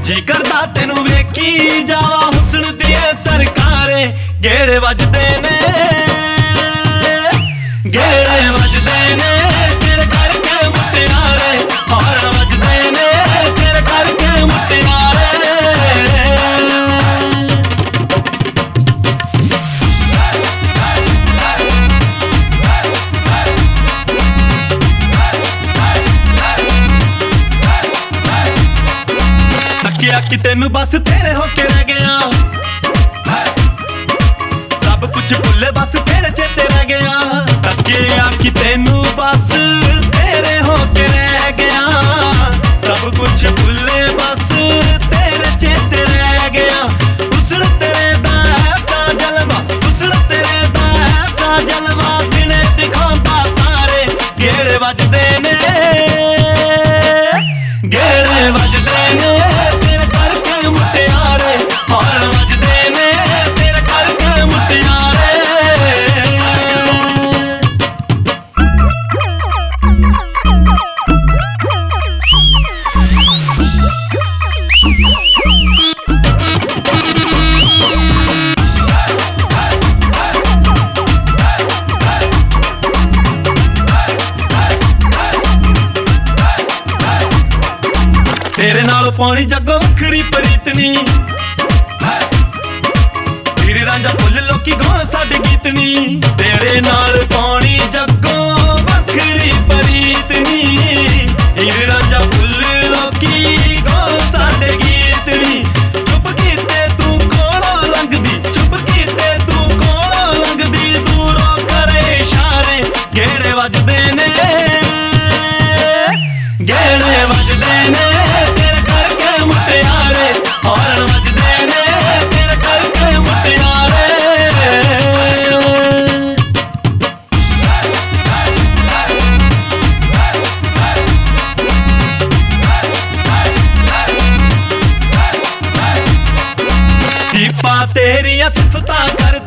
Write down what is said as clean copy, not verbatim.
जी करदा तेनू वेखी जावा हुस्न दिए सरकारे। गेड़े वजदे ने गेड़े वजदे ने तेरे करके मुटियारे। हॉर्न वजदे ने तेरे करके मुटियारे। कि तेनू बस तेरे होके रह गया, सब कुछ भुले बस तेरे चेते रह गया। तकिया कि तेनू बस तेरे होके रह गया, सब कुछ भुले बस तेरे चेते रह गया। हुस्न तेरे दा ऐसा जलवा, हुस्न तेरे दा ऐसा जलवा, दिने दिखांदा तारे। गेड़े वजदे ने गेड़े वजदे ने तेरे करके मुटियारे। हॉर्न वजदे ने तेरे करके मुटियारे। तेरे नाल पानी जग्गों वखरी प्रीत नी, हीरे रांझा भुल लोकी गाउण साडे गीत नी। तेरे नाल पानी जग्गों वखरी प्रीत नी, हीरे रांझा भुल लोकी गाउण साडे गीत नी। चुप कीते तू कोलों लंघदी, चुप कीते तू कोलों लंघदी, दूरों करे इशारे। गेड़े वजदे ने गेड़े वजदे ने तेरे करके मुटियारे। हॉर्न वजदे ने तेरे करके मुटियारे। दीपा तेरियां सिफतां कर